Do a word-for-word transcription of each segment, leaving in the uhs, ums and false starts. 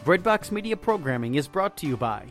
Breadbox Media programming is brought to you by...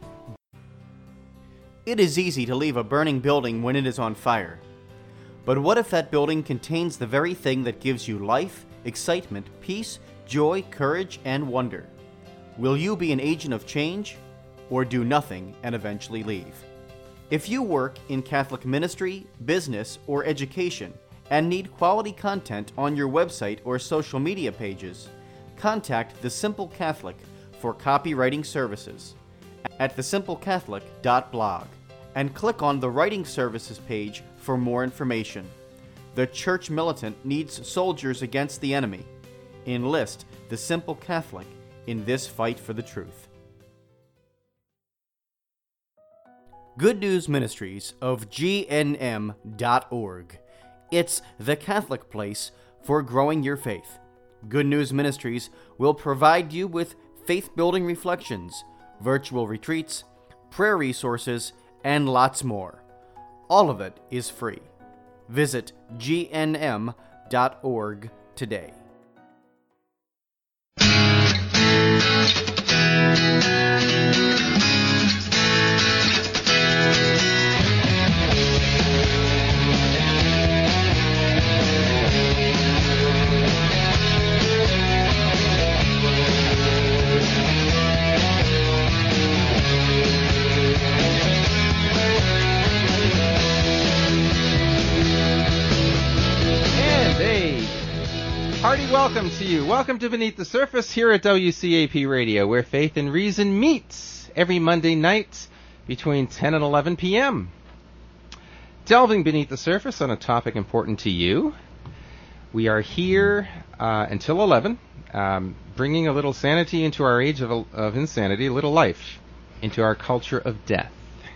It is easy to leave a burning building when it is on fire. But what if that building contains the very thing that gives you life, excitement, peace, joy, courage, and wonder? Will you be an agent of change, or do nothing and eventually leave? If you work in Catholic ministry, business, or education, and need quality content on your website or social media pages, contact The Simple Catholic for copywriting services at the simple catholic dot blog and click on the Writing Services page for more information. The Church Militant needs soldiers against the enemy. Enlist The Simple Catholic in this fight for the truth. Good News Ministries of G N M dot org. It's the Catholic place for growing your faith. Good News Ministries will provide you with faith-building reflections, virtual retreats, prayer resources, and lots more. All of it is free. Visit G N M dot org today. Hearty welcome to you. Welcome to Beneath the Surface here at W C A P Radio, where faith and reason meets every Monday night between ten and eleven p.m. Delving beneath the surface on a topic important to you. We are here uh, until eleven, um, bringing a little sanity into our age of, of insanity, a little life into our culture of death.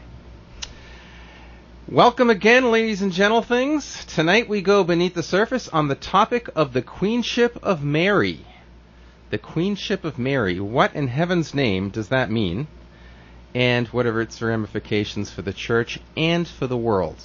Welcome again, ladies and gentlethings. Tonight we go beneath the surface on the topic of the Queenship of Mary. The Queenship of Mary. What in heaven's name does that mean? And what are its ramifications for the Church and for the world?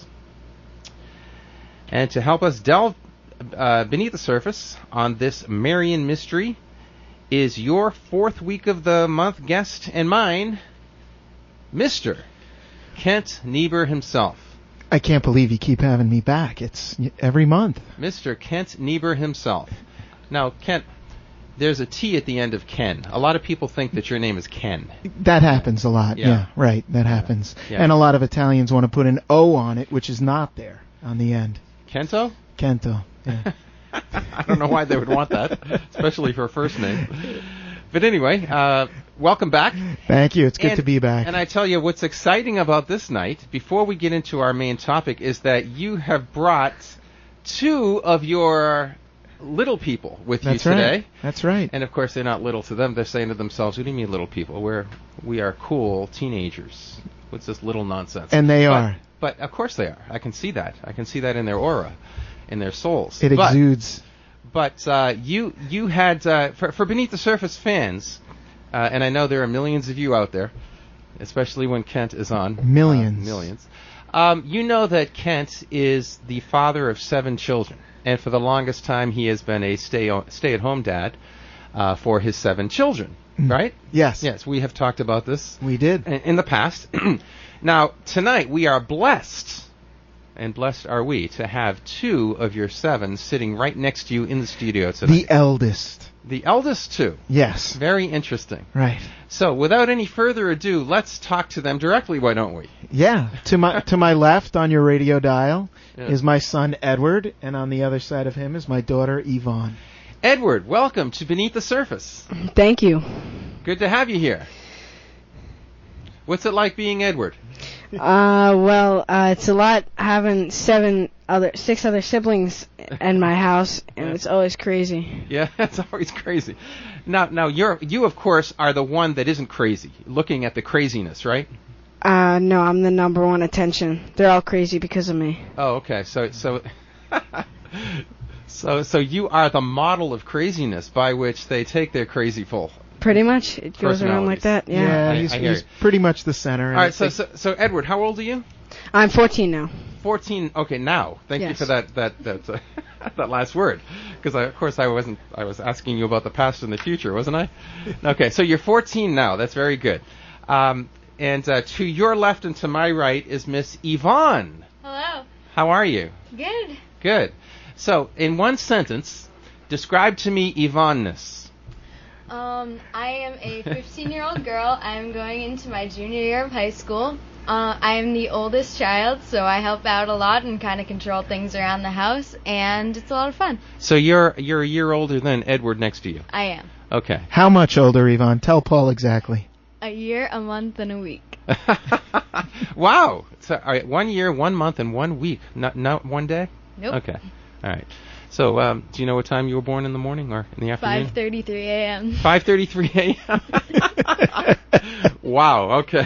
And to help us delve uh, beneath the surface on this Marian mystery is your fourth week of the month guest and mine, Mister Kent Niebuhr himself. I can't believe you keep having me back. It's every month. Mister Kent Niebuhr himself. Now, Kent, there's a T at the end of Ken. A lot of people think that your name is Ken. That happens a lot. Yeah, yeah right. That happens. Yeah. And a lot of Italians want to put an O on it, which is not there on the end. Kento? Kento, yeah. I don't know why they would want that, especially for a first name. But anyway, uh, welcome back. Thank you. It's good and, to be back. And I tell you, what's exciting about this night, before we get into our main topic, is that you have brought two of your little people with That's you today. Right. That's right. And of course, they're not little to them. They're saying to themselves, "What do you mean, little people? We're we are cool teenagers. What's this little nonsense?" And they but, are. But of course they are. I can see that. I can see that in their aura, in their souls. It but, exudes. But uh, you you had, uh, for, for Beneath the Surface fans, uh, and I know there are millions of you out there, especially when Kent is on. Millions. Uh, millions. Um, you know that Kent is the father of seven children. And for the longest time, he has been a stay stay-at-home dad uh, for his seven children, right? Yes. Yes, we have talked about this. We did. In, in the past. Now, tonight, we are blessed, and blessed are we, to have two of your seven sitting right next to you in the studio tonight. The eldest. The eldest, too. Yes. Very interesting. Right. So, without any further ado, let's talk to them directly, why don't we? Yeah. To my to my left on your radio dial yeah. is my son Edward, and on the other side of him is my daughter Yvonne. Edward, welcome to Beneath the Surface. Thank you. Good to have you here. What's it like being Edward? Uh, well, uh, it's a lot having seven other, six other siblings in my house, and yeah. It's always crazy. Yeah, it's always crazy. Now, now you're you of course are the one that isn't crazy, looking at the craziness, right? Uh, no, I'm the number one attention. They're all crazy because of me. Oh, okay. So, so, so, so you are the model of craziness by which they take their crazy full. Pretty much, it goes around like that. Yeah, yeah I, he's, I he's pretty much the center. All right, so, so, so Edward, how old are you? I'm fourteen now. fourteen. Okay, now. Thank yes. you for that that that uh, that last word, because of course I wasn't. I was asking you about the past and the future, wasn't I? Okay, so you're fourteen now. That's very good. Um, and uh, to your left and to my right is Miss Yvonne. Hello. How are you? Good. Good. So, in one sentence, describe to me Yvonne-ness. Um, I am a fifteen-year-old girl. I'm going into my junior year of high school. Uh, I am the oldest child, so I help out a lot and kind of control things around the house, and it's a lot of fun. So you're you're a year older than Edward next to you. I am. Okay. How much older, Yvonne? Tell Paul exactly. A year, a month, and a week. Wow. So, all right, one year, one month, and one week. Not not one day? Nope. Okay. All right. So, um, do you know what time you were born in the morning or in the afternoon? five thirty-three a.m. five thirty-three a.m. Wow. Okay.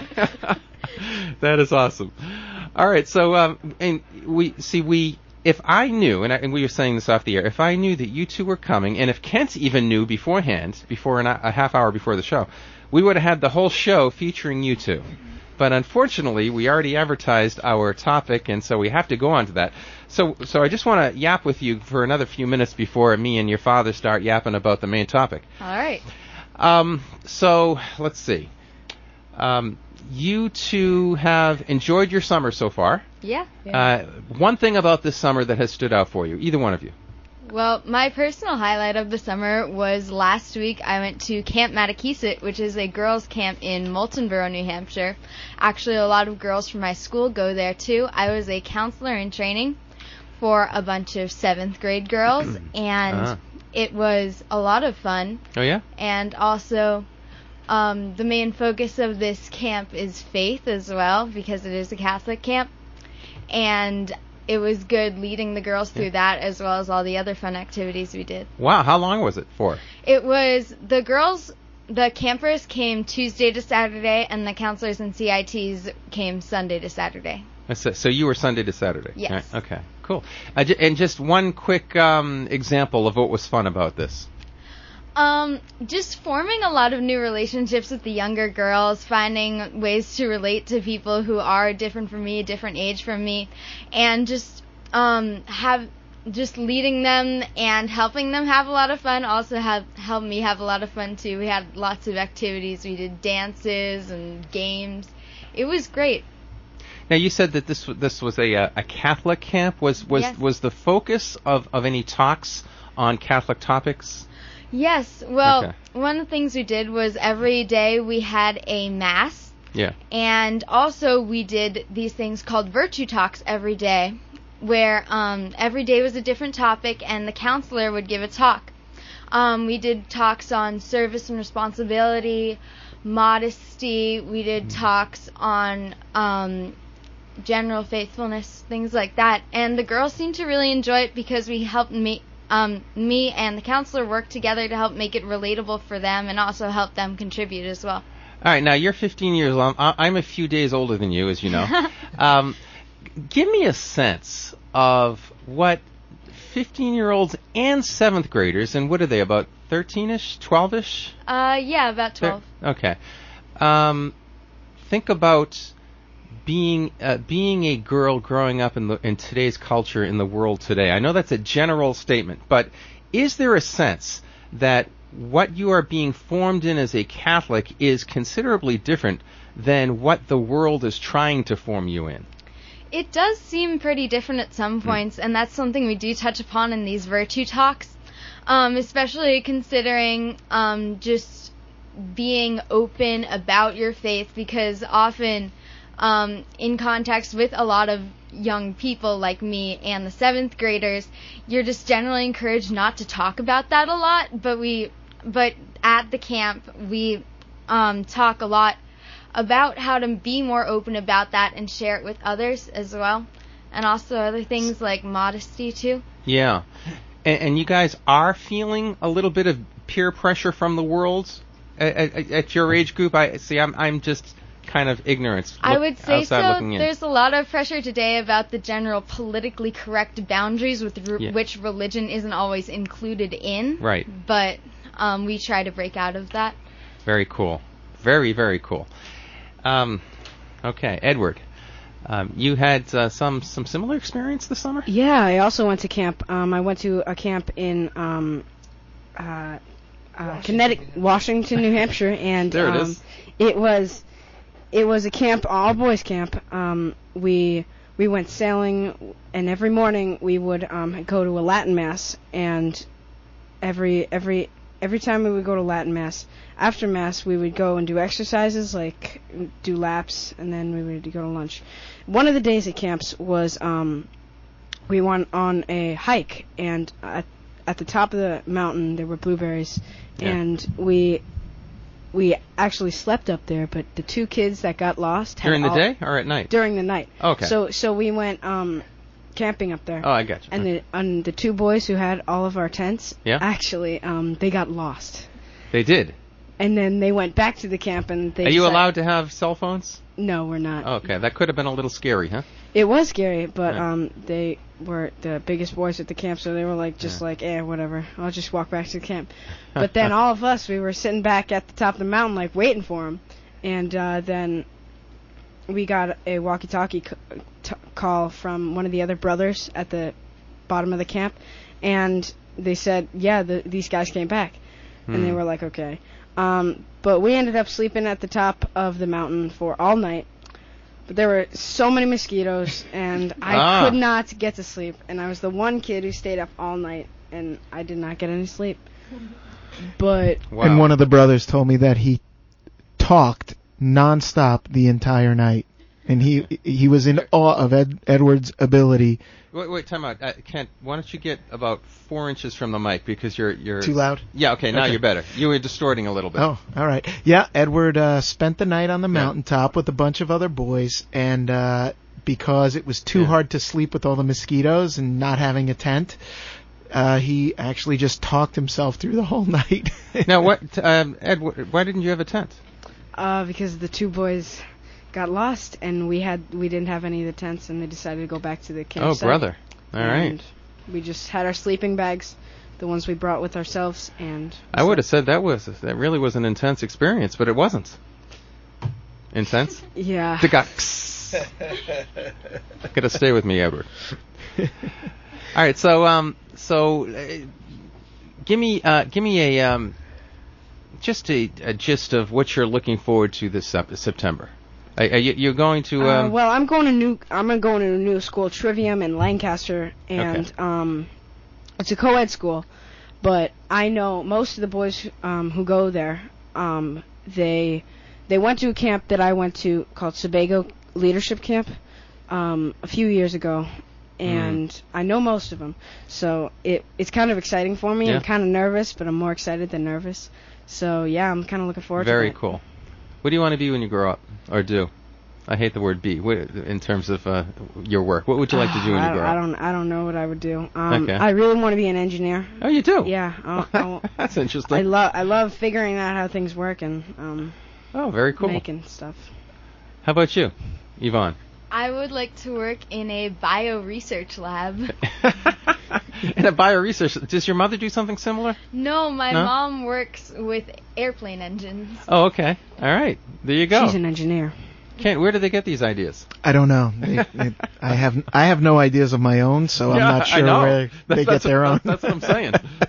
That is awesome. All right. So, um, and we see we. If I knew, and, I, and we were saying this off the air, if I knew that you two were coming, and if Kent even knew beforehand, before an, a half hour before the show, we would have had the whole show featuring you two. But unfortunately, we already advertised our topic, and so we have to go on to that. So, so I just want to yap with you for another few minutes before me and your father start yapping about the main topic. All right. Um, so let's see. Um, you two have enjoyed your summer so far. Yeah. Uh, one thing about this summer that has stood out for you, either one of you. Well, my personal highlight of the summer was last week I went to Camp Mattakeesit, which is a girls' camp in Moultonboro, New Hampshire. Actually, a lot of girls from my school go there, too. I was a counselor in training for a bunch of seventh grade girls, and uh-huh. it was a lot of fun. Oh, yeah? And also, um, the main focus of this camp is faith as well, because it is a Catholic camp. And it was good leading the girls through yeah. that, as well as all the other fun activities we did. Wow, how long was it for? It was, the girls, the campers came Tuesday to Saturday, and the counselors and C I Ts came Sunday to Saturday. So, so you were Sunday to Saturday? Yes. Right, okay, cool. Uh, j- and just one quick um, example of what was fun about this. Um, just forming a lot of new relationships with the younger girls, finding ways to relate to people who are different from me, different age from me, and just um have just leading them and helping them have a lot of fun. Also have helped me have a lot of fun too. We had lots of activities. We did dances and games. It was great. Now you said that this this was a a Catholic camp. Was was yes. was the focus of of any talks on Catholic topics? Yes, well, okay. One of the things we did was every day we had a mass. Yeah. And also we did these things called virtue talks every day, where um, every day was a different topic and the counselor would give a talk. Um, we did talks on service and responsibility, modesty. We did mm. talks on um, general faithfulness, things like that. And the girls seemed to really enjoy it because we helped me. Um, me and the counselor worked together to help make it relatable for them and also help them contribute as well. All right, now you're fifteen years old. I'm a few days older than you, as you know. um, give me a sense of what fifteen-year-olds and seventh graders, and what are they, about thirteen-ish, twelve-ish? Uh, yeah, about twelve. They're, okay. Um, think about being uh, being a girl growing up in the in today's culture in the world today. I know that's a general statement, but is there a sense that what you are being formed in as a Catholic is considerably different than what the world is trying to form you in? It does seem pretty different at some points, mm. and that's something we do touch upon in these virtue talks, um, especially considering um, just being open about your faith, because often Um, in context with a lot of young people like me and the seventh graders, you're just generally encouraged not to talk about that a lot. But we, but at the camp, we um, talk a lot about how to be more open about that and share it with others as well, and also other things like modesty too. Yeah, and, and you guys are feeling a little bit of peer pressure from the world at, at, at your age group. I see. I'm I'm just. kind of ignorance. I would say so. In. There's a lot of pressure today about the general politically correct boundaries with r- yeah. which religion isn't always included in. Right. But um, we try to break out of that. Very cool. Very, very cool. Um, okay, Edward. Um, you had uh, some some similar experience this summer? Yeah, I also went to camp. Um, I went to a camp in um, uh, uh, Connecticut, Washington, New Hampshire, and there it um, is. It was it was a camp, all boys camp. Um, we we went sailing, and every morning we would um, go to a Latin mass, and every every every time we would go to Latin mass, after mass we would go and do exercises like do laps, and then we would go to lunch. One of the days at camps was um, we went on a hike, and at, at the top of the mountain there were blueberries, yeah. and we we actually slept up there. But the two kids that got lost had during the all, day or at night? During the night. Okay. So so we went um, camping up there. Oh, I got you. And the and the two boys who had all of our tents, yeah. actually um, they got lost. They did. And then they went back to the camp, and they. Are you decided, allowed to have cell phones? No, we're not. Okay, that could have been a little scary, huh? It was scary, but yeah. um, they were the biggest boys at the camp, so they were like, just yeah. like, eh, whatever. I'll just walk back to the camp. But then all of us, we were sitting back at the top of the mountain, like waiting for them, and uh, then we got a walkie-talkie c- t- call from one of the other brothers at the bottom of the camp, and they said, yeah, the, these guys came back, hmm. and they were like, okay. Um, but we ended up sleeping at the top of the mountain for all night. But there were so many mosquitoes, and I ah. could not get to sleep. And I was the one kid who stayed up all night, and I did not get any sleep. But wow. And one of the brothers told me that he talked nonstop the entire night, and he he was in awe of Ed, Edward's ability. Wait, wait, time out. Uh, Kent, why don't you get about four inches from the mic because you're you're too loud? Yeah, okay, now okay. you're better. You were distorting a little bit. Oh, all right. Yeah, Edward uh, spent the night on the yeah. mountaintop with a bunch of other boys, and uh, because it was too yeah. hard to sleep with all the mosquitoes and not having a tent, uh, he actually just talked himself through the whole night. Now, what, um, Ed? Why didn't you have a tent? Uh, because the two boys got lost, and we had we didn't have any of the tents, and they decided to go back to the campsite. Oh, brother! All and right. We just had our sleeping bags, the ones we brought with ourselves, and I would have said that was that really was an intense experience, but it wasn't. Intense? Yeah. The guy. Gotta stay with me, Edward. All right, so um, so uh, give me uh, give me a um, just a, a gist of what you're looking forward to this sep- September. Are, are you, you're going to? Um, uh, well, I'm going to new. I'm going to a new school, Trivium in Lancaster, and okay. um, it's a co-ed school. But I know most of the boys um, who go there. Um, they they went to a camp that I went to called Sebago Leadership Camp um, a few years ago, and mm. I know most of them. So it it's kind of exciting for me. Yeah. I'm kind of nervous, but I'm more excited than nervous. So yeah, I'm kind of looking forward Very to that. Very cool. What do you want to be when you grow up, or do? I hate the word "be" what, in terms of uh, your work. What would you like to do when I you grow I up? don't. I don't know what I would do. Um, okay. I really want to be an engineer. Oh, you do? Yeah. I'll, I'll, That's interesting. I love. I love figuring out how things work and um. Oh, very cool. Making stuff. How about you, Yvonne? I would like to work in a bio research lab. In a bio research, does your mother do something similar? No, my no? mom works with airplane engines. Oh, okay. All right. There you go. She's an engineer. Kent, where do they get these ideas? I don't know. They, they, I have I have no ideas of my own, so yeah, I'm not sure where that's, they that's get their what, own. That's what I'm saying.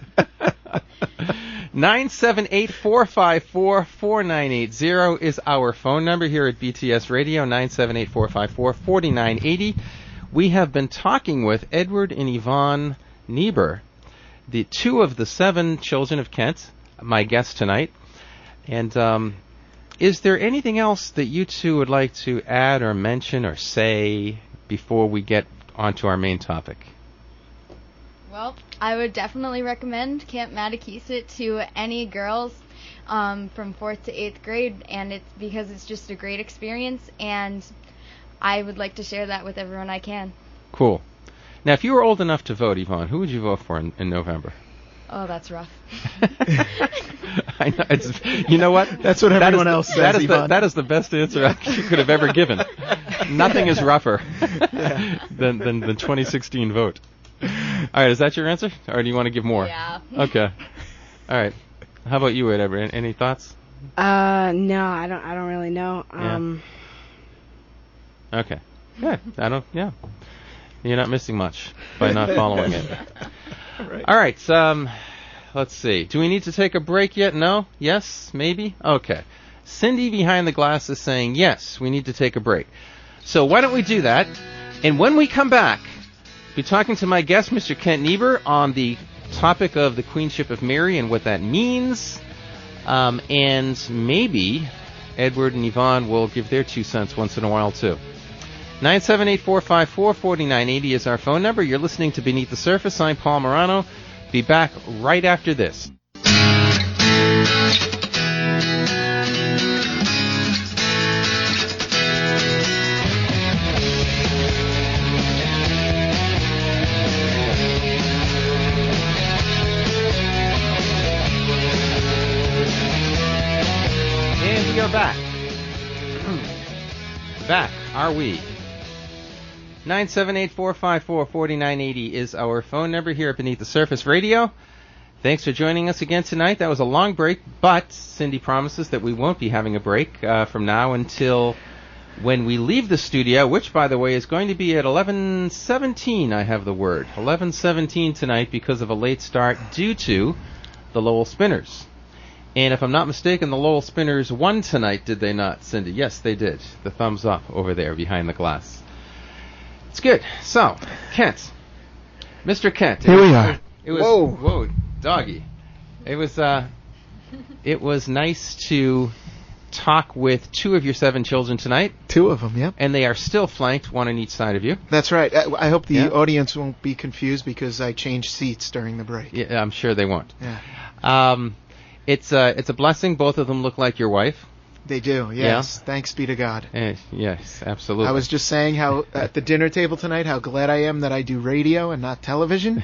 nine seven eight, four five four, four nine eight zero is our phone number here at B T S Radio, nine seven eight, four five four, four nine eight zero. We have been talking with Edward and Yvonne Niebuhr, the two of the seven children of Kent, my guests tonight. And um, is there anything else that you two would like to add or mention or say before we get onto our main topic? Well, I would definitely recommend Camp Mattakesett to any girls um, from fourth to eighth grade, and it's because it's just a great experience, and I would like to share that with everyone I can. Cool. Now, if you were old enough to vote, Yvonne, who would you vote for in, in November? Oh, that's rough. I know, it's, you know what? That's what everyone that else the, says, that is, Yvonne. the, that is the best answer you could have ever given. Nothing is rougher yeah. than, than the twenty sixteen vote. All right, is that your answer, or do you want to give more? Yeah. Okay. All right. How about you, Edward? Any thoughts? Uh, no, I don't. I don't really know. Um. Yeah. Okay. Yeah, I don't. Yeah, you're not missing much by not following it. Right. All right. Um, let's see. Do we need to take a break yet? No? Yes? Maybe? Okay. Cindy behind the glass is saying yes. We need to take a break. So why don't we do that? And when we come back, be talking to my guest, Mister Kent Niebuhr, on the topic of the Queenship of Mary and what that means. Um, and maybe Edward and Yvonne will give their two cents once in a while, too. nine seven eight, four five four, four nine eight zero is our phone number. You're listening to Beneath the Surface. I'm Paul Morano. Be back right after this. And we are back. Back, are we? nine seven eight, four five four, four nine eight zero is our phone number here at Beneath the Surface Radio. Thanks for joining us again tonight. That was a long break, but Cindy promises that we won't be having a break uh, from now until when we leave the studio, which, by the way, is going to be at eleven seventeen, I have the word. eleven seventeen tonight because of a late start due to the Lowell Spinners. And if I'm not mistaken, the Lowell Spinners won tonight, did they not, Cindy? Yes, they did. The thumbs up over there behind the glass. It's good. So, Kent. Mister Kent. Here we are. It was, Whoa. Whoa, doggy. It was, uh, it was nice to talk with two of your seven children tonight. Two of them, yep. And they are still flanked, one on each side of you. That's right. I, I hope the Yeah. audience won't be confused because I changed seats during the break. Yeah, I'm sure they won't. Yeah. Um, it's, uh, it's a blessing. Both of them look like your wife. They do, yes. Thanks be to God. Eh, yes, absolutely. I was just saying how at the dinner table tonight how glad I am that I do radio and not television.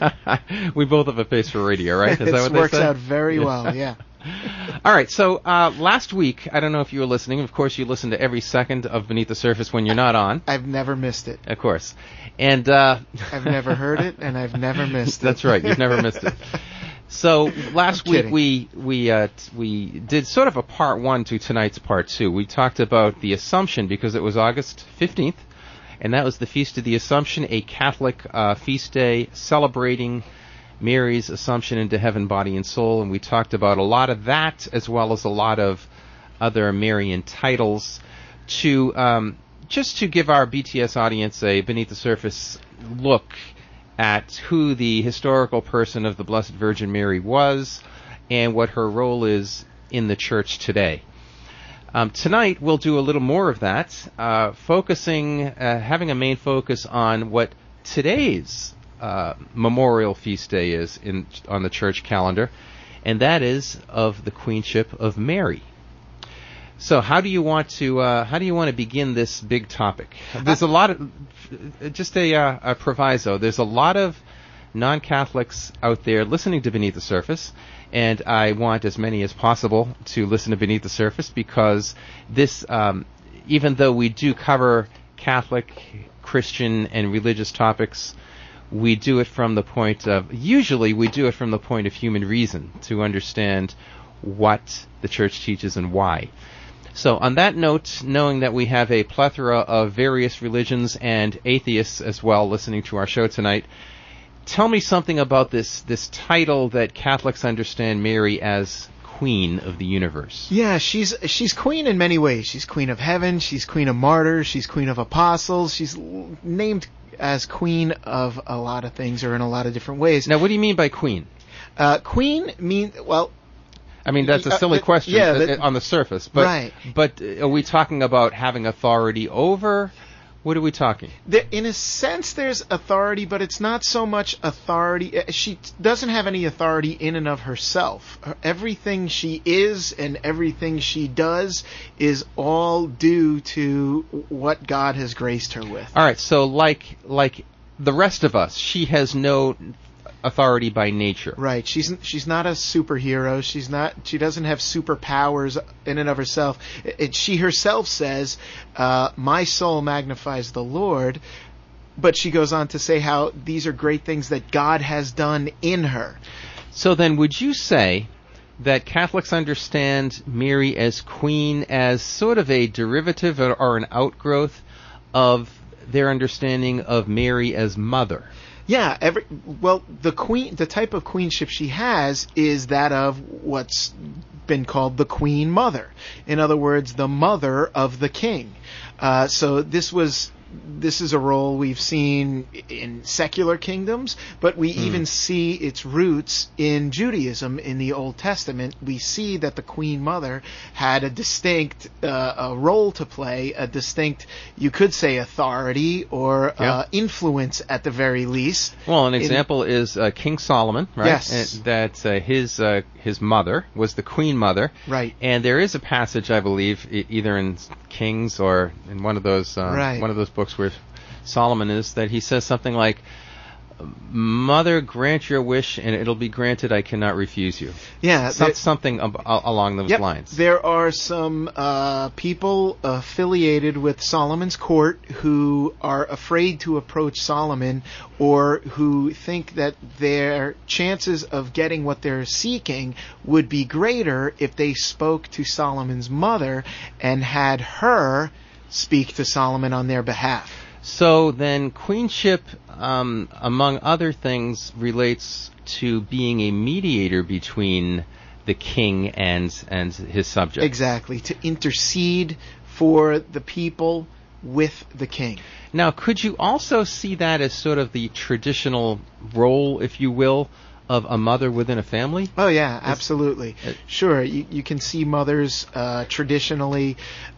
We both have a face for radio, right? Is it that what works they say? out very well, yeah. All right, so uh, last week, I don't know if you were listening. Of course, you listen to every second of Beneath the Surface when you're not on. I've never missed it. Of course. And uh, I've never heard it, and I've never missed it. That's right. You've never missed it. So last I'm week kidding. we we uh, t- we did sort of a part one to tonight's part two. We talked about the Assumption because it was August fifteenth, and that was the Feast of the Assumption, a Catholic uh, feast day celebrating Mary's Assumption into heaven, body, and soul. And we talked about a lot of that as well as a lot of other Marian titles to um, just to give our B T S audience a Beneath the Surface look at who the historical person of the Blessed Virgin Mary was and what her role is in the church today. Um, tonight we'll do a little more of that, uh, focusing, uh, having a main focus on what today's uh, memorial feast day is in on the church calendar, and that is of the Queenship of Mary. So, how do you want to uh, how do you want to begin this big topic? There's a lot of just a, uh, a proviso. There's a lot of non-Catholics out there listening to Beneath the Surface, and I want as many as possible to listen to Beneath the Surface because this, um, even though we do cover Catholic, Christian, and religious topics, we do it from the point of usually we do it from the point of human reason to understand what the church teaches and why. So on that note, knowing that we have a plethora of various religions and atheists as well listening to our show tonight, tell me something about this this title that Catholics understand Mary as Queen of the Universe. Yeah, she's she's queen in many ways. She's queen of heaven, she's queen of martyrs, she's queen of apostles, she's l- named as queen of a lot of things or in a lot of different ways. Now, what do you mean by queen? Uh, queen mean well, I mean, that's a silly Uh, question yeah, uh, that- on the surface, but Right. but uh, are we talking about having authority over? What are we talking? there, in a sense, there's authority, but it's not so much authority. uh, She t- doesn't have any authority in and of herself. Her- Everything she is and everything she does is all due to what God has graced her with. All right, so like like the rest of us, she has no authority by nature. Right. She's she's not a superhero. She's not. She doesn't have superpowers in and of herself. It, it- she herself says, uh, "My soul magnifies the Lord," but she goes on to say how these are great things that God has done in her. So then, would you say that Catholics understand Mary as queen as sort of a derivative or, or an outgrowth of their understanding of Mary as mother. Yeah, every well, the queen, the type of queenship she has is that of what's been called the Queen Mother. In other words, the mother of the king. Uh, so this was. This is a role we've seen in secular kingdoms, but we mm. even see its roots in Judaism in the Old Testament. We see that the Queen Mother had a distinct uh, a role to play, a distinct, you could say, authority or yeah. uh, influence at the very least. Well, an example in, is uh, King Solomon, right? Yes. And that uh, his uh, his mother was the Queen Mother. Right. And there is a passage, I believe, e- either in Kings or in one of those uh, right. one of those books where Solomon is, that he says something like, "Mother, grant your wish, and it'll be granted. I cannot refuse you." Yeah, Some, there, something ab- along those yep, lines. There are some uh, people affiliated with Solomon's court who are afraid to approach Solomon, or who think that their chances of getting what they're seeking would be greater if they spoke to Solomon's mother and had her speak to Solomon on their behalf. So then queenship, um, among other things, relates to being a mediator between the king and and his subjects. Exactly, to intercede for the people with the king. Now, could you also see that as sort of the traditional role, if you will, of a mother within a family? Oh, yeah, absolutely. Uh, sure, you, you can see mothers uh, traditionally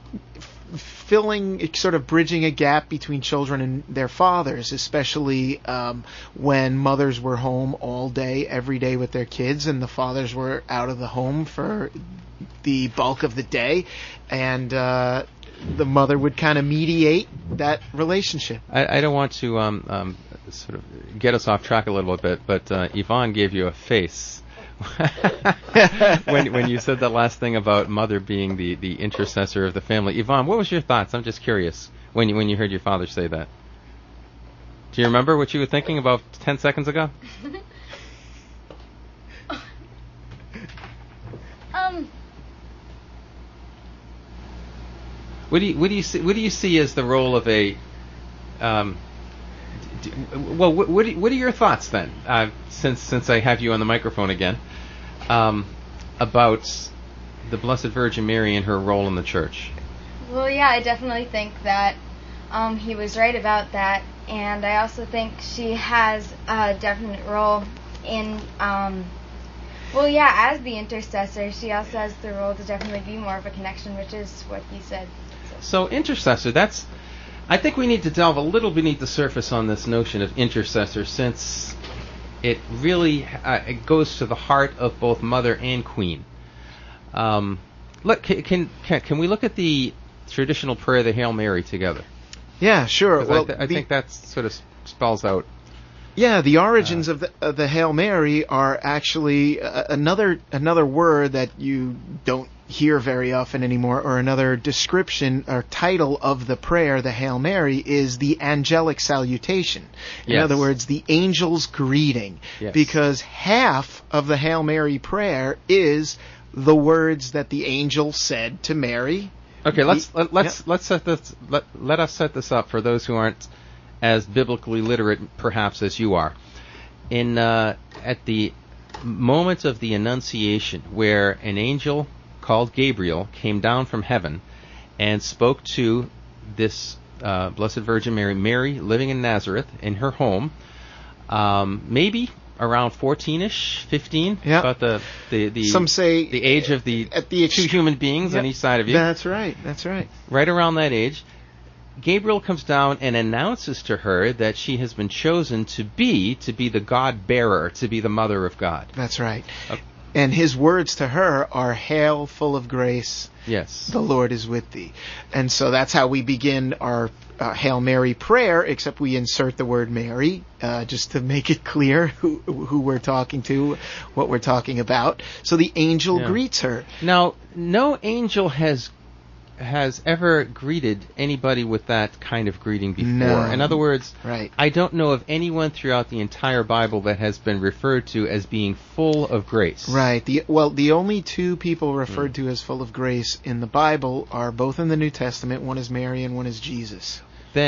filling, sort of bridging a gap between children and their fathers, especially um, when mothers were home all day, every day with their kids, and the fathers were out of the home for the bulk of the day, and uh, the mother would kind of mediate that relationship. I, I don't want to um, um, sort of get us off track a little bit, but uh, Yvonne gave you a face when when you said that last thing about mother being the, the intercessor of the family. Yvonne, what was your thoughts? I'm just curious when you, when you heard your father say that. Do you remember what you were thinking about ten seconds ago? um. What do you what do you see what do you see as the role of a um? D- well, what what, do, what are your thoughts then? Uh, since since I have you on the microphone again, um, about the Blessed Virgin Mary and her role in the church. Well, yeah, I definitely think that um, he was right about that, and I also think she has a definite role in. Um, well, yeah, as the intercessor, she also has the role to definitely be more of a connection, which is what he said. So, so intercessor, that's. I think we need to delve a little beneath the surface on this notion of intercessor, since it really uh, it goes to the heart of both mother and queen. Um, look, can, can can we look at the traditional prayer, the Hail Mary, together? Yeah, sure. Well, I, th- I the, think that sort of spells out. Yeah, the origins uh, of the of the Hail Mary are actually uh, another another word that you don't hear very often anymore, or another description or title of the prayer, the Hail Mary, is the angelic salutation. In yes. other words, the angel's greeting. Yes. Because half of the Hail Mary prayer is the words that the angel said to Mary. Okay, let's let, let's yeah. let's set this let let us set this up for those who aren't as biblically literate, perhaps, as you are. In uh, at the moment of the Annunciation, where an angel called Gabriel came down from heaven and spoke to this uh, Blessed Virgin Mary, Mary living in Nazareth in her home, um, maybe around fourteen-ish, fifteen, yeah. about the, the, the some say the age of the, at the ex- two human beings yep. on each side of you. That's right. That's right. Right around that age, Gabriel comes down and announces to her that she has been chosen to be to be the God bearer, to be the mother of God. That's right. Okay. And his words to her are, "Hail, full of grace, yes, the Lord is with thee." And so that's how we begin our uh, Hail Mary prayer, except we insert the word Mary, uh, just to make it clear who, who we're talking to, what we're talking about. So the angel yeah. greets her. Now, no angel has has ever greeted anybody with that kind of greeting before. No. In other words, right. I don't know of anyone throughout the entire Bible that has been referred to as being full of grace. Right. The well, the only two people referred mm. to as full of grace in the Bible are both in the New Testament. One is Mary and one is Jesus. Then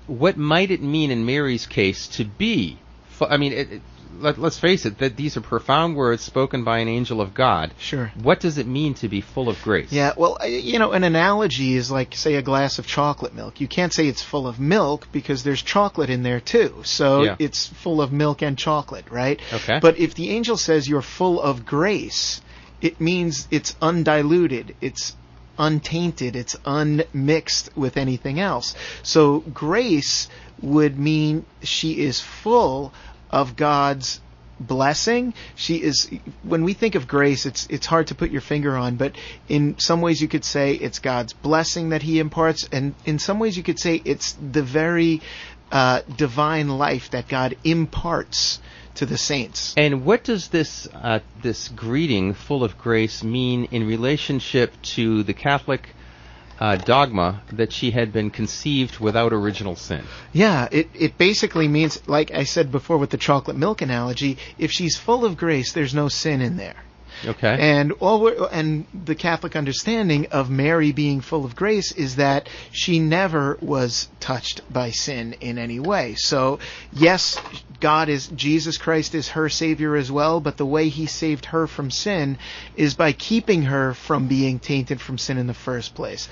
what might it mean in Mary's case to be? Fu- I mean, it, it, let, let's face it, that these are profound words spoken by an angel of God. Sure. What does it mean to be full of grace? Yeah, well, you know, an analogy is like, say, a glass of chocolate milk. You can't say it's full of milk because there's chocolate in there too. So Yeah. it's full of milk and chocolate, right? Okay. But if the angel says you're full of grace, it means it's undiluted, it's untainted, it's unmixed with anything else. So grace would mean she is full of God's blessing. She is, when we think of grace, it's it's hard to put your finger on, but in some ways you could say it's God's blessing that he imparts, and in some ways you could say it's the very uh, divine life that God imparts to the saints. And what does this uh, this greeting, full of grace, mean in relationship to the Catholic uh, dogma that she had been conceived without original sin? Yeah, it, it basically means, like I said before with the chocolate milk analogy, if she's full of grace, there's no sin in there. Okay. And all we're, and the Catholic understanding of Mary being full of grace is that she never was touched by sin in any way. So, yes, God is, Jesus Christ is her Savior as well, but the way he saved her from sin is by keeping her from being tainted from sin in the first place.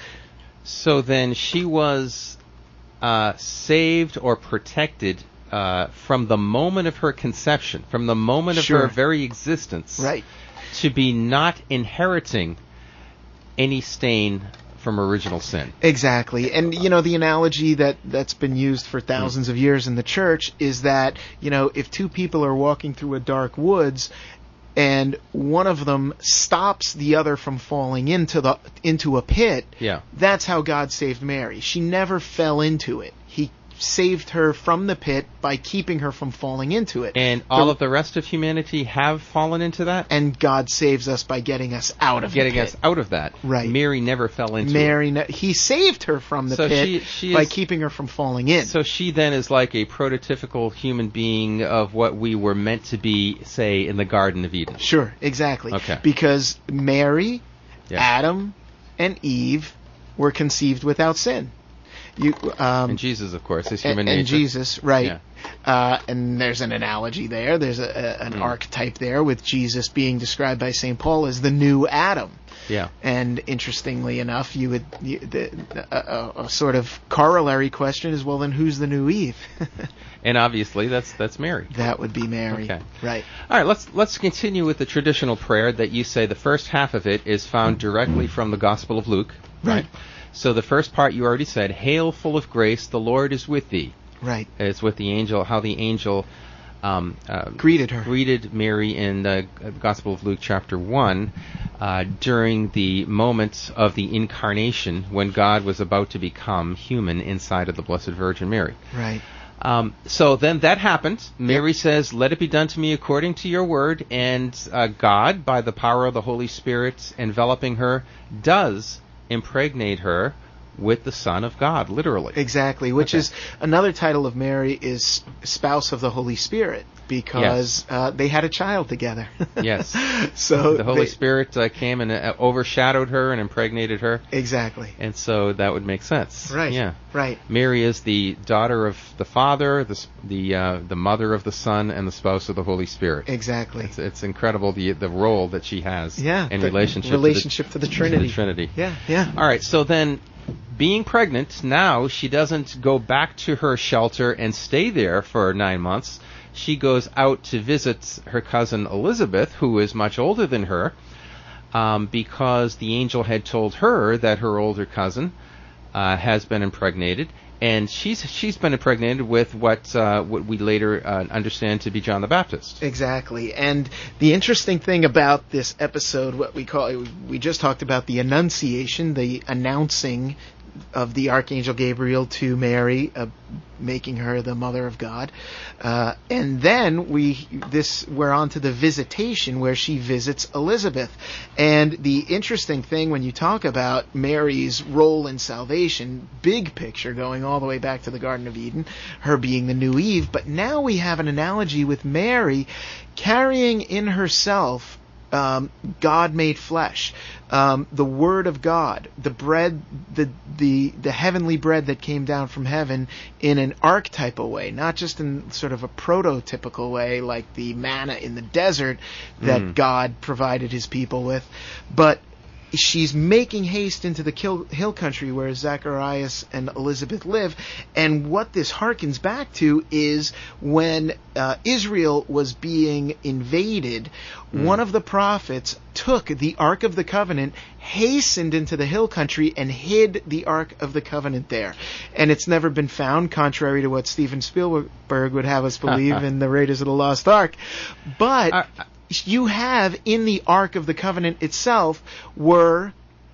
So then she was uh, saved or protected uh, from the moment of her conception, from the moment of Sure. her very existence. Right. To be not inheriting any stain from original sin. Exactly. And, you know, the analogy that, that's been used for thousands of years in the church is that, you know, if two people are walking through a dark woods and one of them stops the other from falling into the into a pit, Yeah. that's how God saved Mary. She never fell into it. He saved her from the pit by keeping her from falling into it. And all of the rest of humanity have fallen into that? And God saves us by getting us out of Getting the pit. us out of that. Right. Mary never fell into Mary, ne- he saved her from the So pit she- she by is- keeping her from falling in. it. So she then is like a prototypical human being of what we were meant to be, say, in the Garden of Eden. Sure, exactly. Okay. Because Mary, Yeah. Adam, and Eve were conceived without sin. You, um, And Jesus, of course, is and, human and nature. Jesus, right. Yeah. Uh, and there's an analogy there. There's a, a, an Mm. archetype there with Jesus being described by Saint Paul as the new Adam. Yeah. And interestingly enough, you would you, the, a, a, a sort of corollary question is, well, then who's the new Eve? And obviously, that's that's Mary. That would be Mary. Okay. Right. All right, let's let's continue with the traditional prayer that you say the first half of it is found directly from the Gospel of Luke. Right. So the first part you already said, "Hail, full of grace, the Lord is with thee." Right. It's with the angel, how the angel um, uh, Greeted her. greeted Mary in the Gospel of Luke chapter one uh, during the moment of the incarnation when God was about to become human inside of the Blessed Virgin Mary. Right. Um, so then that happened. Mary says, "Let it be done to me according to your word." And uh, God, by the power of the Holy Spirit enveloping her, does impregnate her with the Son of God, literally. Exactly, which Okay. is another title of Mary is spouse of the Holy Spirit, because Yes. uh, they had a child together. Yes. So The Holy they- Spirit uh, came and uh, overshadowed her and impregnated her, Exactly. and so that would make sense. Right. Yeah. Right. Mary is the daughter of the Father, the s- the uh, the mother of the Son, and the spouse of the Holy Spirit. Exactly. It's, it's incredible the the role that she has Yeah. in the relationship relationship to to the, the, Trinity. To the Trinity. Yeah. Yeah. All right, so then, being pregnant, now she doesn't go back to her shelter and stay there for nine months. She goes out to visit her cousin Elizabeth, who is much older than her, um, because the angel had told her that her older cousin uh, has been impregnated, and she's she's been impregnated with what uh, what we later uh, understand to be John the Baptist. Exactly. And the interesting thing about this episode, what we call, we just talked about the Annunciation, the announcing of the Archangel Gabriel to Mary, uh, making her the Mother of God. Uh, and then we, this, we're on to the visitation where she visits Elizabeth. And the interesting thing when you talk about Mary's role in salvation, big picture going all the way back to the Garden of Eden, her being the new Eve, but now we have an analogy with Mary carrying in herself um, God made flesh, um, the Word of God, the bread, the the the heavenly bread that came down from heaven in an archetypal way, not just in sort of a prototypical way like the manna in the desert that Mm. God provided his people with, but she's making haste into the kill, hill country where Zacharias and Elizabeth live. And what this harkens back to is when uh, Israel was being invaded, Mm. one of the prophets took the Ark of the Covenant, hastened into the hill country, and hid the Ark of the Covenant there. And it's never been found, contrary to what Steven Spielberg would have us believe in the Raiders of the Lost Ark. But Uh, you have in the Ark of the Covenant itself were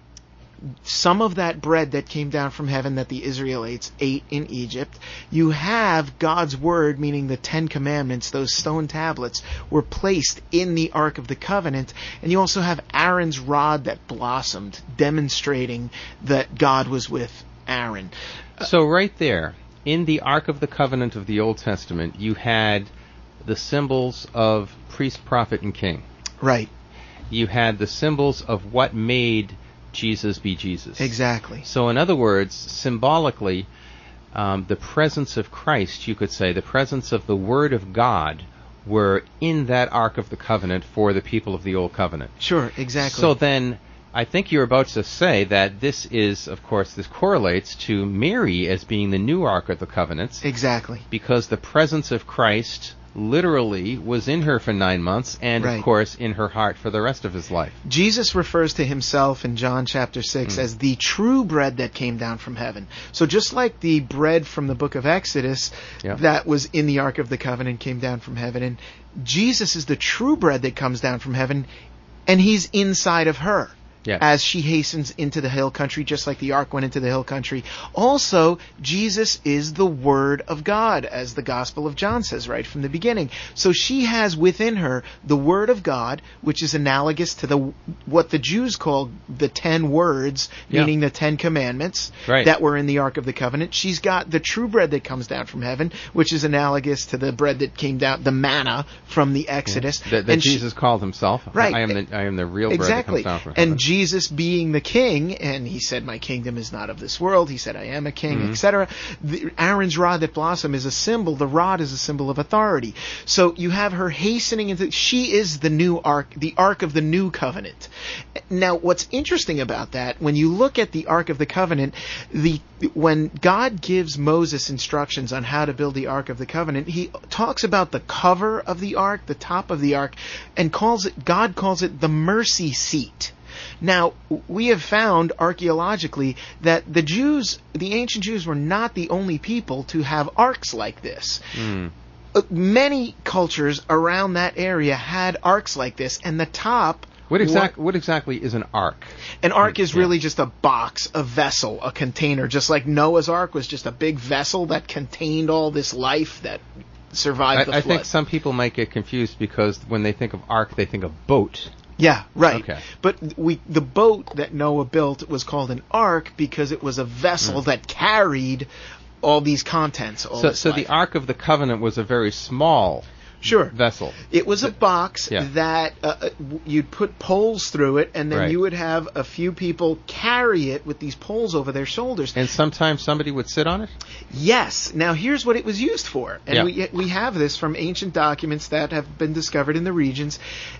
some of that bread that came down from heaven that the Israelites ate in Egypt. You have God's Word, meaning the Ten Commandments, those stone tablets, were placed in the Ark of the Covenant. And you also have Aaron's rod that blossomed, demonstrating that God was with Aaron. So right there, in the Ark of the Covenant of the Old Testament, you had the symbols of priest, prophet, and king. Right. You had the symbols of what made Jesus be Jesus. Exactly. So in other words, symbolically, um, the presence of Christ, you could say, the presence of the Word of God were in that Ark of the Covenant for the people of the Old Covenant. Sure, exactly. So then, I think you're about to say that this is, of course, this correlates to Mary as being the new Ark of the Covenant, Exactly. because the presence of Christ literally was in her for nine months and, Right. of course, in her heart for the rest of his life. Jesus refers to himself in John chapter six Mm. as the true bread that came down from heaven. So just like the bread from the book of Exodus Yeah. that was in the Ark of the Covenant came down from heaven, and Jesus is the true bread that comes down from heaven, and he's inside of her. Yes. As she hastens into the hill country, just like the ark went into the hill country. Also, Jesus is the Word of God, as the Gospel of John says right from the beginning. So she has within her the Word of God, which is analogous to the what the Jews call the Ten Words, Yeah. meaning the Ten Commandments Right. that were in the Ark of the Covenant. She's got the true bread that comes down from heaven, which is analogous to the bread that came down, the manna from the Exodus. That, that And she- Jesus called himself. Right. I am the I am the real bread Exactly. that comes down from And heaven. Jesus being the king, and he said, my kingdom is not of this world. He said, I am a king, Mhm. et cetera. Aaron's rod that blossomed is a symbol. The rod is a symbol of authority. So you have her hastening into, she is the new ark, the ark of the new covenant. Now, what's interesting about that, when you look at the Ark of the Covenant, the when God gives Moses instructions on how to build the Ark of the Covenant, he talks about the cover of the Ark, the top of the Ark, and calls it, God calls it the mercy seat. Now, we have found archaeologically that the Jews, the ancient Jews, were not the only people to have arks like this. Mm. Uh, Many cultures around that area had arks like this, and the top... What wa- exact What exactly is an ark? An ark is Yeah. really just a box, a vessel, a container, just like Noah's Ark was just a big vessel that contained all this life that survived the I, I flood. think some people might get confused because when they think of ark, they think of boat. Yeah, right. Okay. But we the boat that Noah built was called an ark because it was a vessel that carried all these contents. All So, this so life. the Ark of the Covenant was a very small Sure. vessel. It was a box Yeah. that uh, uh, w- you'd put poles through it, and then Right. you would have a few people carry it with these poles over their shoulders. And sometimes somebody would sit on it? Yes. Now here's what it was used for, and Yeah. we we have this from ancient documents that have been discovered in the regions.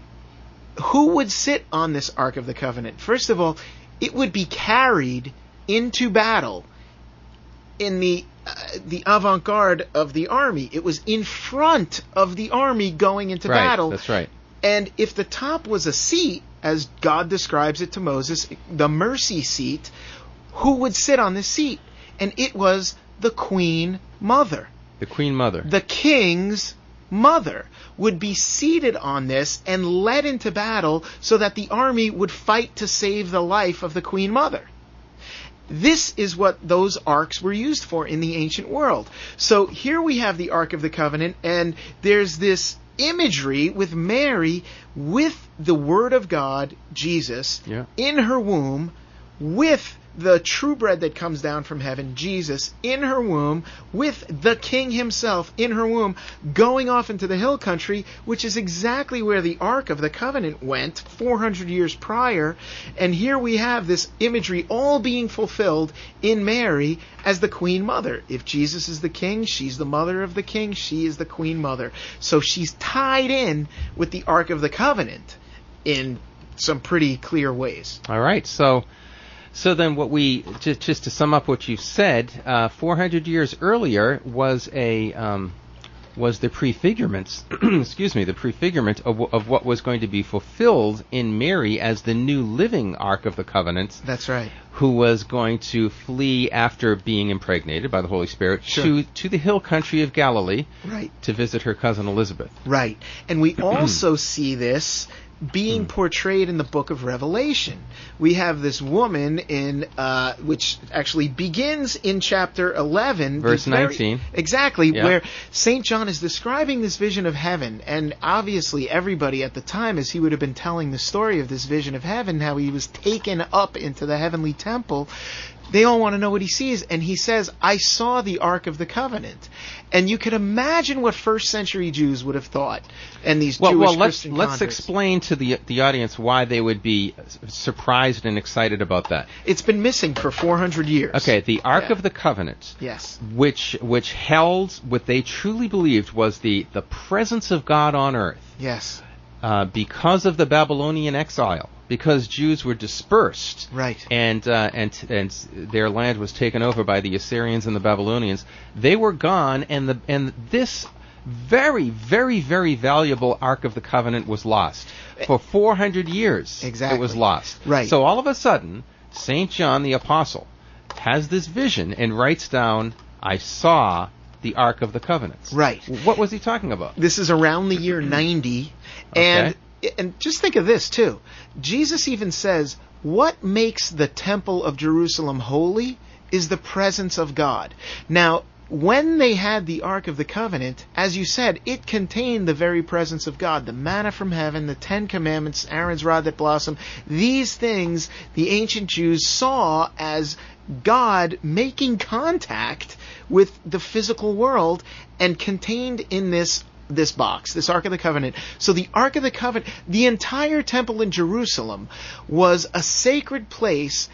Who would sit on this Ark of the Covenant? First of all, it would be carried into battle in the uh, the avant-garde of the army. It was in front of the army going into right, battle. that's right. And if the top was a seat, as God describes it to Moses, the mercy seat, who would sit on this seat? And it was the Queen Mother. The Queen Mother. The king's mother would be seated on this and led into battle so that the army would fight to save the life of the Queen Mother. This is what those arks were used for in the ancient world. So here we have the Ark of the Covenant, and there's this imagery with Mary with the Word of God, Jesus, Yeah. in her womb with the true bread that comes down from heaven, Jesus, in her womb, with the king himself in her womb, going off into the hill country, which is exactly where the Ark of the Covenant went four hundred years prior. And here we have this imagery all being fulfilled in Mary as the Queen Mother. If Jesus is the king, she's the mother of the king, she is the Queen Mother. So she's tied in with the Ark of the Covenant in some pretty clear ways. All right, so so then what we just just to sum up what you've said, uh, four hundred years earlier was a um, was the prefigurements, excuse me, the prefigurement of, of what was going to be fulfilled in Mary as the new living Ark of the Covenant. That's right. Who was going to flee after being impregnated by the Holy Spirit Sure. to to the hill country of Galilee, Right. to visit her cousin Elizabeth. Right. And we also see this being portrayed in the book of Revelation. We have this woman in, uh, which actually begins in chapter eleven. Verse this very- nineteen. Exactly, Yeah. where Saint John is describing this vision of heaven. And obviously everybody at the time, as he would have been telling the story of this vision of heaven, how he was taken up into the heavenly temple, they all want to know what he sees. And he says, I saw the Ark of the Covenant. And you could imagine what first century Jews would have thought. And these Well, Jewish well, let's Christian let's converts. explain to the the audience why they would be surprised and excited about that. It's been missing for four hundred years. Okay, the Ark Yeah. of the Covenant, Yes. which which held what they truly believed was the the presence of God on earth, Yes. uh, because of the Babylonian exile, because Jews were dispersed, Right. and uh, and and their land was taken over by the Assyrians and the Babylonians. They were gone, and the and this very very very valuable Ark of the Covenant was lost for four hundred years. Exactly. It was lost. Right. So all of a sudden, Saint John the Apostle has this vision and writes down, "I saw the Ark of the Covenant." Right. What was he talking about? This is around the year ninety. And and just think of this, too. Jesus even says, what makes the temple of Jerusalem holy is the presence of God. Now, when they had the Ark of the Covenant, as you said, it contained the very presence of God. The manna from heaven, the Ten Commandments, Aaron's rod that blossomed. These things the ancient Jews saw as God making contact with the physical world, and contained in this this box, this Ark of the Covenant. So the Ark of the Covenant, the entire temple in Jerusalem was a sacred place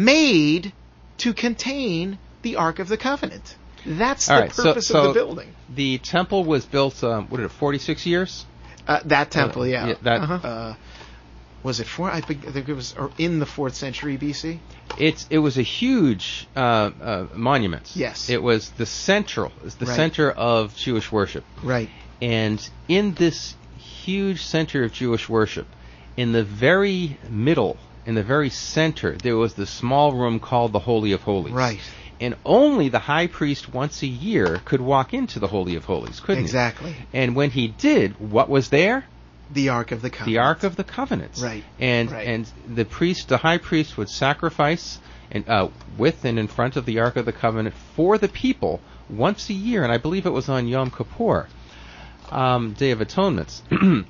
made to contain the Ark of the Covenant. That's All the right, so- purpose so of the building. The temple was built, um, what did it, forty-six years? Uh, that temple, Uh, yeah. yeah, that- uh-huh. uh, was it four? I think, I think it was or in the fourth century B C. It's it was a huge uh, uh, monument. Yes. It was the central, it's the Right. center of Jewish worship. Right. And in this huge center of Jewish worship, in the very middle, in the very center, there was the small room called the Holy of Holies. Right. And only the high priest once a year could walk into the Holy of Holies, couldn't Exactly. he? And when he did, what was there? The Ark of the Covenant. The Ark of the Covenant. Right. And Right. and the priest, the high priest, would sacrifice and uh, with and in front of the Ark of the Covenant for the people once a year, and I believe it was on Yom Kippur, um, Day of Atonement.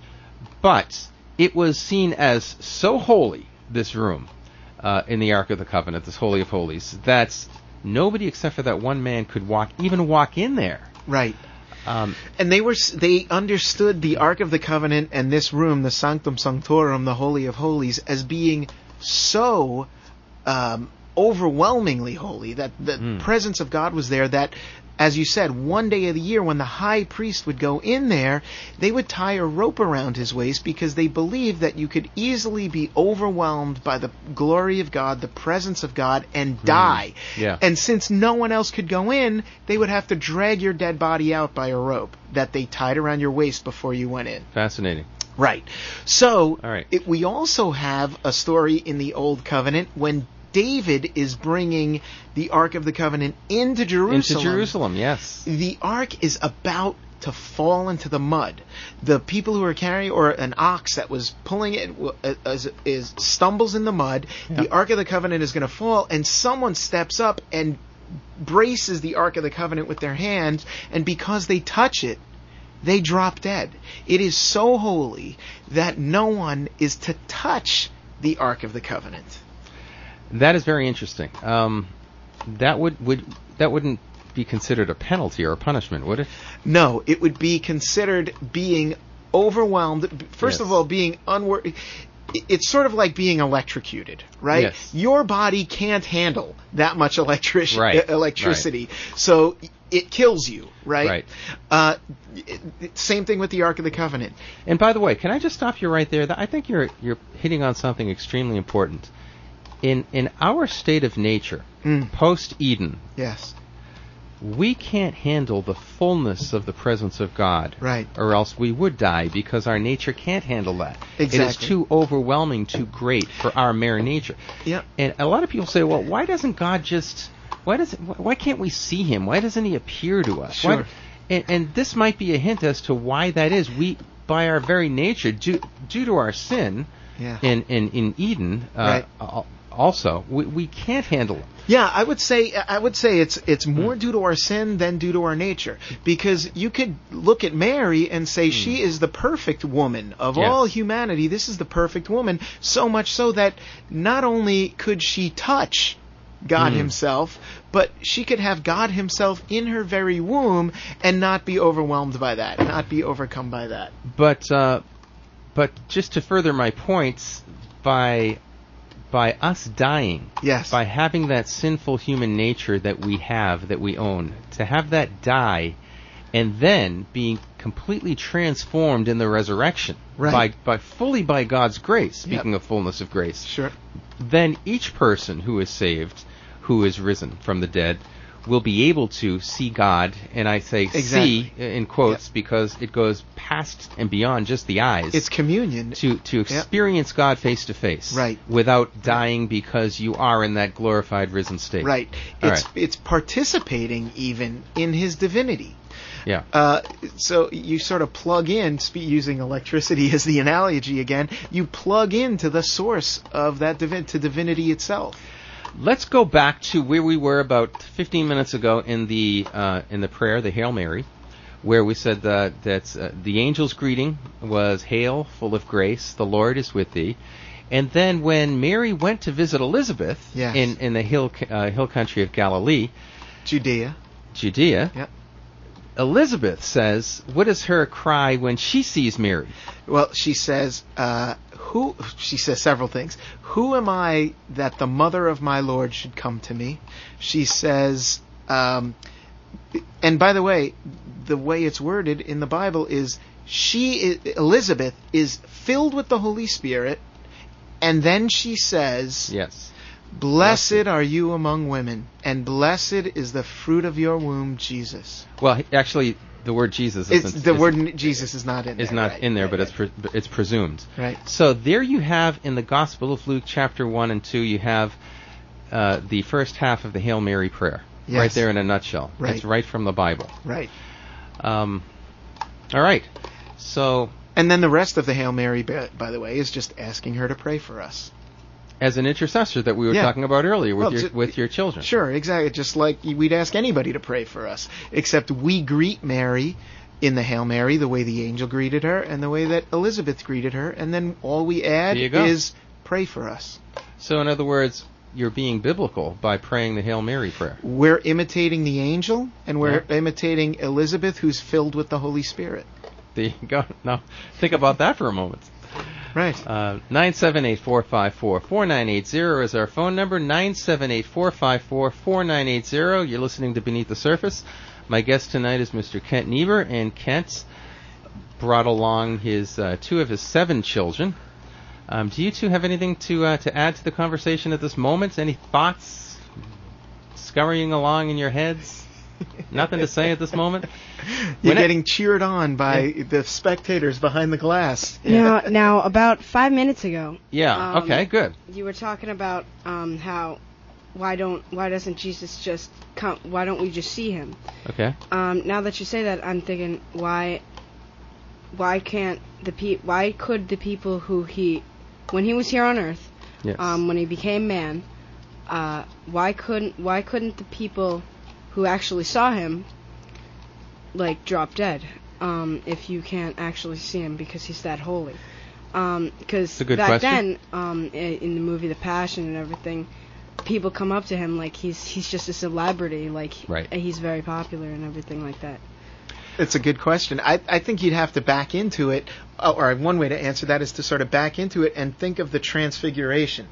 But it was seen as so holy, this room uh, in the Ark of the Covenant, this Holy of Holies, that nobody except for that one man could walk, even walk in there. Right. Um, And they were they understood the Ark of the Covenant and this room, the Sanctum Sanctorum, the Holy of Holies, as being so um, overwhelmingly holy that the Mm. presence of God was there that, as you said, one day of the year when the high priest would go in there, they would tie a rope around his waist because they believed that you could easily be overwhelmed by the glory of God, the presence of God, and die. yeah. And since no one else could go in, they would have to drag your dead body out by a rope that they tied around your waist before you went in. fascinating. Right. So, All right. it, we also have a story in the Old Covenant when David is bringing the Ark of the Covenant into Jerusalem. Into Jerusalem, yes. The Ark is about to fall into the mud. The people who are carrying, or an ox that was pulling it, uh, is, is stumbles in the mud. Yeah. The Ark of the Covenant is going to fall, and someone steps up and braces the Ark of the Covenant with their hands, and because they touch it, they drop dead. It is so holy that no one is to touch the Ark of the Covenant. That is very interesting. Um, that would, would that wouldn't be considered a penalty or a punishment, would it? No, it would be considered being overwhelmed. First Yes. of all, being unworthy. It's sort of like being electrocuted, right? Yes. Your body can't handle that much electric- Right. electricity, so it kills you, right? Right. Uh, it, it- same thing with the Ark of the Covenant. And by the way, can I just stop you right there? That- I think you're you're hitting on something extremely important. In in our state of nature, Mm. post Eden, Yes, we can't handle the fullness of the presence of God. Right. Or else we would die, because our nature can't handle that. It is Exactly. too overwhelming, too great for our mere nature. Yep. And a lot of people say, well, why doesn't God just, why does it, why can't we see him? Why doesn't he appear to us? Sure. Why, and, and this might be a hint as to why that is. We, by our very nature, due, due to our sin Yeah. in, in, in Eden, uh, Right. al- also, we, we can't handle it. Yeah, I would say I would say it's it's more due to our sin than due to our nature, because you could look at Mary and say she is the perfect woman of Yes. all humanity. This is the perfect woman, so much so that not only could she touch God Mm. himself, but she could have God himself in her very womb and not be overwhelmed by that, not be overcome by that. But uh, but just to further my points, by by us dying, Yes. by having that sinful human nature that we have, that we own, to have that die, and then being completely transformed in the resurrection, Right. by by fully by God's grace. Yep. Speaking of fullness of grace, Sure. then each person who is saved, who is risen from the dead, will be able to see God, and I say Exactly. see in quotes because it goes past and beyond just the eyes. It's communion. to to experience God face to face, Right. without dying, because you are in that glorified risen state. Right. All It's right. it's participating even in his divinity. Yeah. Uh, so you sort of plug in, spe- using electricity as the analogy again, you plug into the source of that divin- to divinity itself. Let's go back to where we were about fifteen minutes ago in the uh, in the prayer, the Hail Mary, where we said that that uh, the angel's greeting was "Hail, full of grace, the Lord is with thee." And then when Mary went to visit Elizabeth Yes. in in the hill uh, hill country of Galilee, Judea. Judea, Yep. Elizabeth says, what is her cry when she sees Mary? Well, she says, uh, who, she says several things. Who am I that the mother of my Lord should come to me? She says, um, and by the way, the way it's worded in the Bible is, she, Elizabeth, is filled with the Holy Spirit, and then she says, Yes. Blessed are you among women, and blessed is the fruit of your womb, Jesus. Well, he- actually, the word Jesus It's, isn't, the is, word Jesus is not in there. is not right, in there, right, but right. it's pre- but it's presumed. Right. So there you have in the Gospel of Luke, chapter one and two, you have uh, the first half of the Hail Mary prayer, Yes. right there in a nutshell. Right. It's right from the Bible. Right. Um, all right. So And then the rest of the Hail Mary, by by the way, is just asking her to pray for us. as an intercessor that we were Yeah. talking about earlier with Well, your ju- with your children. Sure, exactly. Just like we'd ask anybody to pray for us, except we greet Mary in the Hail Mary the way the angel greeted her and the way that Elizabeth greeted her, and then all we add There you go. is pray for us. So in other words, you're being biblical by praying the Hail Mary prayer. We're imitating the angel, and we're Yeah. imitating Elizabeth, who's filled with the Holy Spirit. There you go. Now think about that for a moment. Right. Uh, nine seven eight, four five four, four nine eight zero is our phone number, nine seven eight, four five four, four nine eight zero. You're listening to Beneath the Surface. My guest tonight is Mister Kent Niebuhr, and Kent brought along his uh, two of his seven children. Um, do you two have anything to uh, to add to the conversation at this moment? Any thoughts scurrying along in your heads? Nothing to say at this moment? You're When it- getting cheered on by the spectators behind the glass. Now, now, about five minutes ago, Yeah, Um, okay, good. you were talking about um, how why don't why doesn't Jesus just come? Why don't we just see him? Okay. Um, now that you say that, I'm thinking why why can't the pe- why could the people who he when he was here on Earth, Yes. um, when he became man, uh, why couldn't why couldn't the people who actually saw him like drop dead? Um, if you can't actually see him because he's that holy. Um, because a good back question. then, um, i- in the movie The Passion and everything, people come up to him like he's he's just a celebrity, like Right. he's very popular and everything like that. It's a good question. I, I think you'd have to back into it, or one way to answer that is to sort of back into it and think of the transfiguration.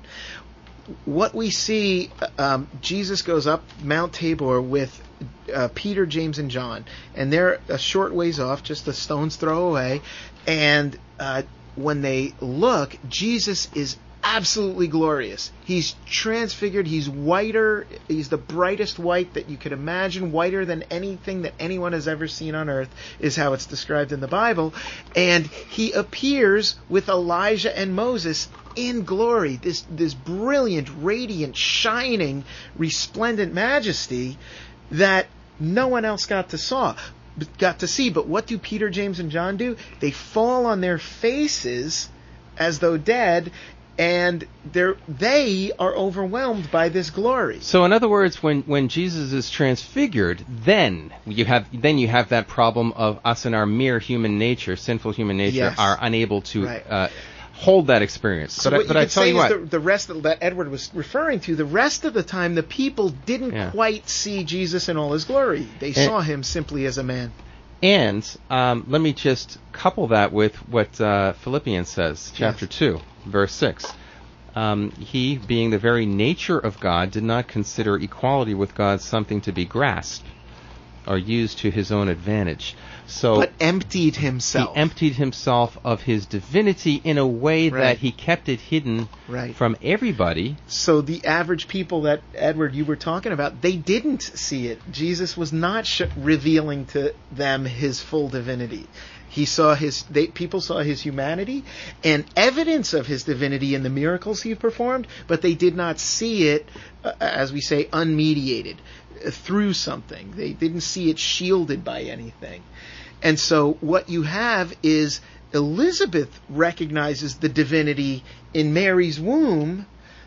What we see, um, Jesus goes up Mount Tabor with uh, Peter, James, and John, and they're a short ways off, just a stone's throw away, and uh, when they look, Jesus is absolutely glorious. He's transfigured. He's whiter. He's the brightest white that you could imagine, whiter than anything that anyone has ever seen on earth, is how it's described in the Bible. And he appears with Elijah and Moses in glory, this this brilliant, radiant, shining, resplendent majesty that no one else got to saw. Got to see. But what do Peter, James, and John do? They fall on their faces as though dead, and they're, they are overwhelmed by this glory. So, in other words, when, when Jesus is transfigured, then you have then you have that problem of us in our mere human nature, sinful human nature, Yes. are unable to Right. uh, hold that experience. So but I, what but you I could tell say you is what, the, the rest of, that Edward was referring to, the rest of the time, the people didn't Yeah. quite see Jesus in all his glory. They saw him simply as a man. and um, let me just couple that with what uh, Philippians says, chapter Yes. two, verse six. Um, he, being the very nature of God, did not consider equality with God something to be grasped or used to his own advantage. So But emptied himself. he emptied himself of his divinity in a way Right. that he kept it hidden Right. from everybody. So the average people that, Edward, you were talking about, they didn't see it. Jesus was not sh- revealing to them his full divinity. He saw his, they, people saw his humanity and evidence of his divinity in the miracles he performed, but they did not see it, uh, as we say, unmediated, uh, through something. They didn't see it shielded by anything. And so what you have is Elizabeth recognizes the divinity in Mary's womb,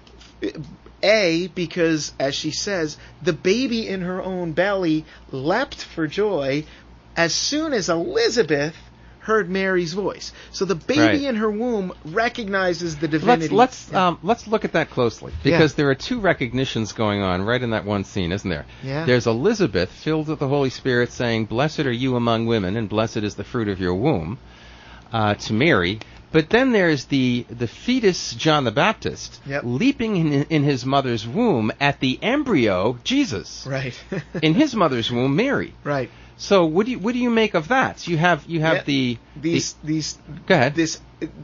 A, because, as she says, the baby in her own belly leapt for joy as soon as Elizabeth heard Mary's voice. So the baby Right. in her womb recognizes the Let's divinity. let's Yeah. um, let's look at that closely, because there are two recognitions going on right in that one scene, isn't there? Yeah. There's Elizabeth filled with the Holy Spirit saying, "Blessed are you among women, and blessed is the fruit of your womb," uh, to Mary. But then there's the the fetus John the Baptist Yep. leaping in, in his mother's womb at the embryo Jesus, Right. in his mother's womb Mary. Right. So what do you what do you make of that? You have you have Yeah. the These these the, go ahead. this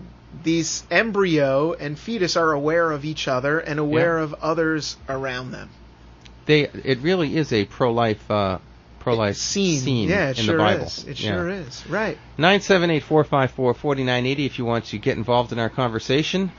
these embryo and fetus are aware of each other and aware Yeah. of others around them. They it really is a pro life uh, pro life Scene. scene Yeah, it in sure the Bible. is. It Yeah. sure is. Right. Nine seven eight four five four forty nine eighty if you want to get involved in our conversation.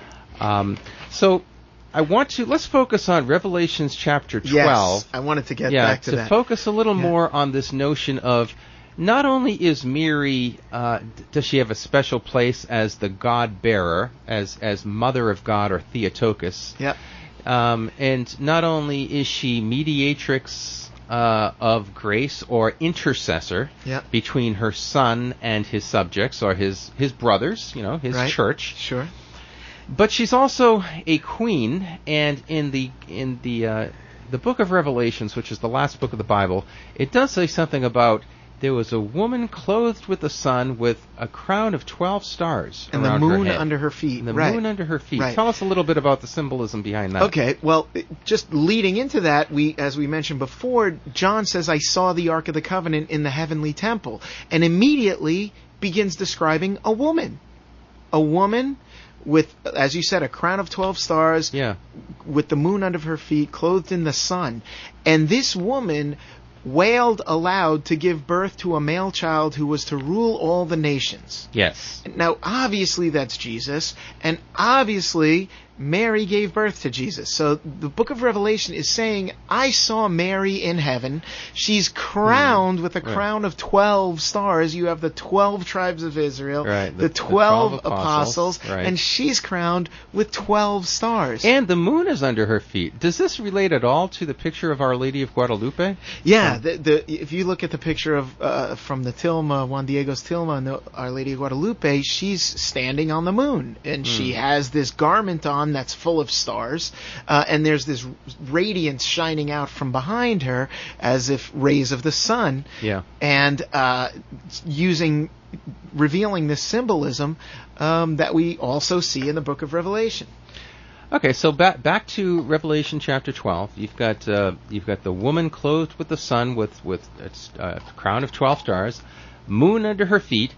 Um, so I want to let's focus on Revelations chapter twelve. Yes. I wanted to get yeah, back to, to that. focus a little Yeah. more on this notion of not only is Mary, uh, d- does she have a special place as the God bearer, as as Mother of God or Theotokos, Yep. um, and not only is she mediatrix uh, of grace or intercessor Yep. between her son and his subjects or his his brothers, you know, his Right. church. Sure. But she's also a queen, and in the in the uh, the book of Revelations, which is the last book of the Bible, it does say something about there was a woman clothed with the sun with a crown of twelve stars And the around moon her head. under her feet. And the right. moon under her feet. Right. Tell us a little bit about the symbolism behind that. Okay, well, just leading into that, we, as we mentioned before, John says, "I saw the Ark of the Covenant in the heavenly temple," and immediately begins describing a woman, a woman with, as you said, a crown of twelve stars, Yeah. with the moon under her feet, clothed in the sun, and this woman wailed aloud to give birth to a male child who was to rule all the nations. Yes. Now, obviously, that's Jesus, and obviously, Mary gave birth to Jesus. So the book of Revelation is saying, I saw Mary in heaven. She's crowned mm, with a right. crown of twelve stars. You have the twelve tribes of Israel, right. the, the twelve, the twelve apostles, apostles right. and she's crowned with twelve stars. And the moon is under her feet. Does this relate at all to the picture of Our Lady of Guadalupe? Yeah, the, the, if you look at the picture of uh, from the Tilma, Juan Diego's Tilma, and the Our Lady of Guadalupe, she's standing on the moon, and mm. she has this garment on sun that's full of stars, uh, and there's this radiance shining out from behind her as if rays of the sun. Yeah. And uh, using, revealing this symbolism um, that we also see in the book of Revelation. Okay, so back back to Revelation chapter twelve. You've got uh, you've got the woman clothed with the sun, with with a uh, crown of twelve stars, moon under her feet,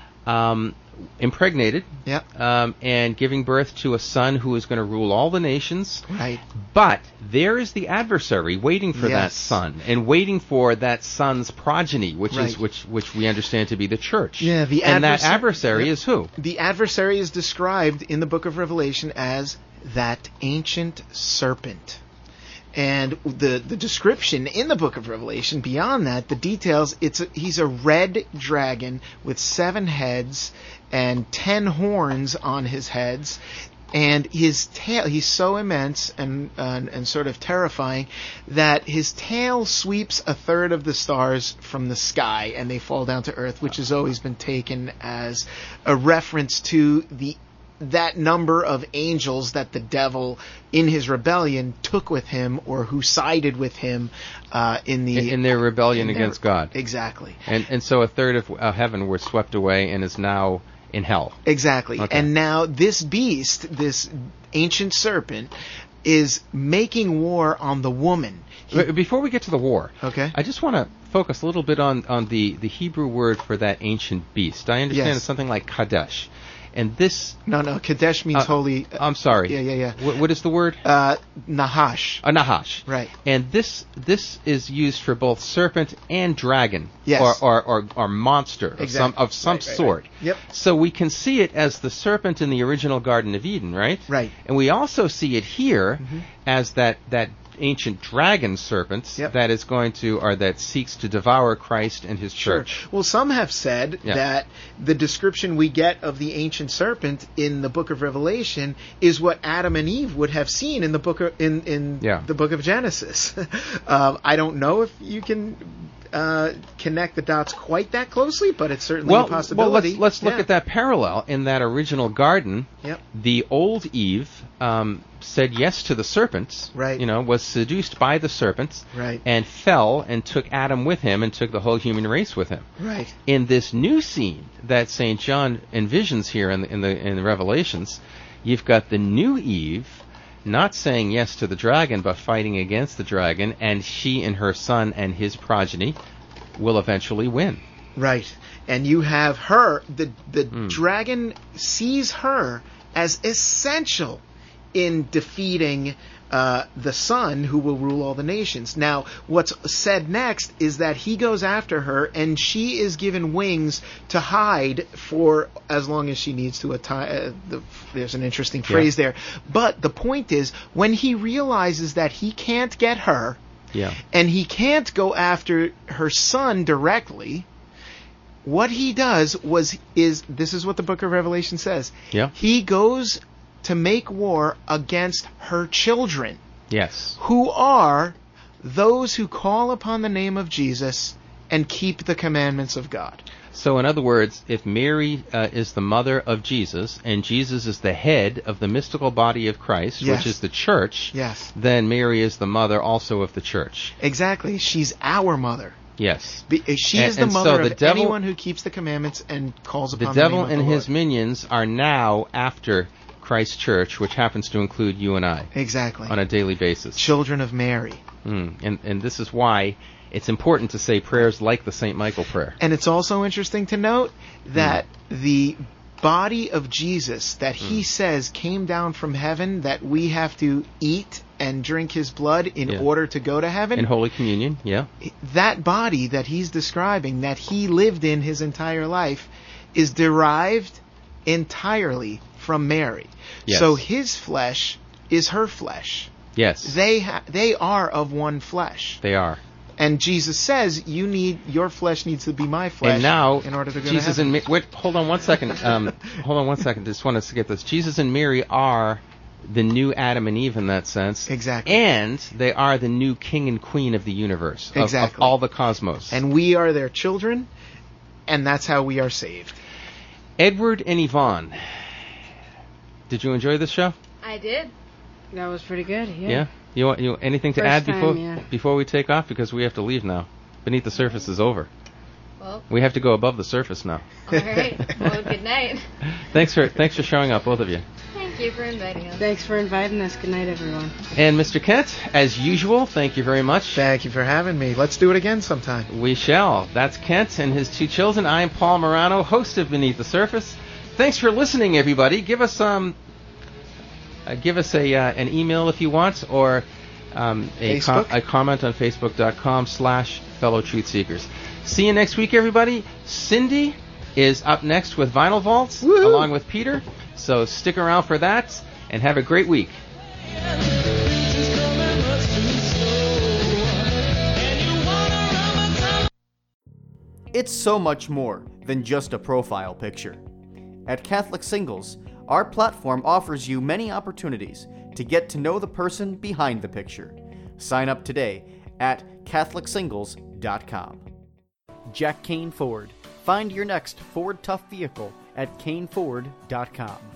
um, impregnated, Yep. um, and giving birth to a son who is going to rule all the nations. Right. But there is the adversary waiting for that Yes. son, and waiting for that son's progeny, which is Right. which which we understand to be the church. Yeah, the and that adversar- adversary Yep. is who? The adversary is described in the book of Revelation as that ancient serpent. And the, the description in the book of Revelation, beyond that, the details, it's a, he's a red dragon with seven heads and ten horns on his heads. And his tail, he's so immense and, uh, and sort of terrifying that his tail sweeps a third of the stars from the sky and they fall down to earth, which has always been taken as a reference to the that number of angels that the devil in his rebellion took with him, or who sided with him uh, in the In, in their rebellion in their- against God. Exactly. And and so a third of uh, heaven were swept away and is now in hell. Exactly. Okay. And now this beast, this ancient serpent, is making war on the woman. He- But before we get to the war, Okay. I just want to focus a little bit on, on the, the Hebrew word for that ancient beast. I understand Yes. it's something like Kadesh. And this... no, no, Kadesh means uh, holy. I'm sorry. Yeah, yeah, yeah. Wh- what is the word? Uh, Nahash. A Nahash. Right. And this this is used for both serpent and dragon. Yes. Or, or, or, or monster of some, Exactly. of some Right, right, sort. right. Yep. So we can see it as the serpent in the original Garden of Eden, right? Right. And we also see it here as that, that ancient dragon serpent Yep. that is going to, or that seeks to devour Christ and his church. Sure. Well, some have said Yeah. that the description we get of the ancient serpent in the book of Revelation is what Adam and Eve would have seen in the book of, in in Yeah. the book of Genesis. um, I don't know if you can uh, connect the dots quite that closely, but it's certainly Well, a well, possibility. let's let's look Yeah. at that parallel in that original garden. Yep. The old Eve um, said yes to the serpent. Right. You know, was seduced by the serpent. Right. And fell and took Adam with him and took the whole human race with him. Right. In this new scene that Saint John envisions here in the, in the in the Revelations, you've got the new Eve not saying yes to the dragon, but fighting against the dragon, and she and her son and his progeny will eventually win. Right. And you have her, the the Mm. dragon sees her as essential in defeating uh, the son who will rule all the nations. Now, what's said next is that he goes after her, and she is given wings to hide for as long as she needs to. Atti- uh, the, there's an interesting phrase there. But the point is, when he realizes that he can't get her, Yeah. and he can't go after her son directly, what he does was is this is what the book of Revelation says. Yeah. He goes to make war against her children, Yes. who are those who call upon the name of Jesus and keep the commandments of God. So, in other words, if Mary uh, is the mother of Jesus, and Jesus is the head of the mystical body of Christ, Yes. which is the church, Yes. then Mary is the mother also of the church. Exactly. She's our mother. Yes. Be- She And- is the and so mother the of devil- anyone who keeps the commandments and calls The upon the, devil name of and the his Lord. minions are now after Christ's church, which happens to include you and I Exactly. on a daily basis. Children of Mary. Mm. And, and this is why it's important to say prayers like the Saint Michael prayer. And it's also interesting to note that the body of Jesus that he says came down from heaven, that we have to eat and drink his blood in Yeah. order to go to heaven, In Holy Communion, yeah. that body that he's describing, that he lived in his entire life, is derived entirely from Mary. Yes. So his flesh is her flesh. Yes, They ha- they are of one flesh. they are. And Jesus says, "You need your flesh needs to be my flesh." And now, in order to go Jesus to heaven. and Ma- wait, hold on one second. Um, hold on one second. Just want us to get this. Jesus and Mary are the new Adam and Eve in that sense. Exactly. And they are the new king and queen of the universe, of, Exactly. of all the cosmos. And we are their children, and that's how we are saved. Edward and Yvonne, did you enjoy this show? I did. That was pretty good. Yeah. Yeah. You want you anything to First add time, before yeah. before we take off, because we have to leave now. Beneath the Surface is over. Well, We have to go above the surface now. all right. Well, good night. Thanks for thanks for showing up, both of you. Thank you for inviting us. Thanks for inviting us. Good night, everyone. And Mister Kent, as usual, thank you very much. Thank you for having me. Let's do it again sometime. We shall. That's Kent and his two children. I'm Paul Morano, host of Beneath the Surface. Thanks for listening, everybody. Give us um, uh, give us a uh, an email if you want, or um, a, com- Facebook? a comment on Facebook.com slash Fellow Truth Seekers. See you next week, everybody. Cindy is up next with Vinyl Vaults, Woohoo! along with Peter. So stick around for that, and have a great week. It's so much more than just a profile picture. At Catholic Singles, our platform offers you many opportunities to get to know the person behind the picture. Sign up today at Catholic Singles dot com. Jack Kane Ford. Find your next Ford Tough vehicle at Kane Ford dot com.